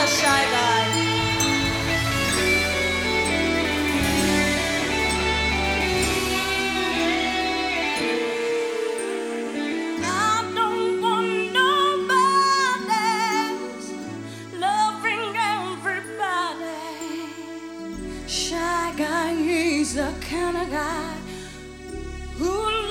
a shy guy. I don't want nobody's loving everybody. Shy guy, he's the kind of guy who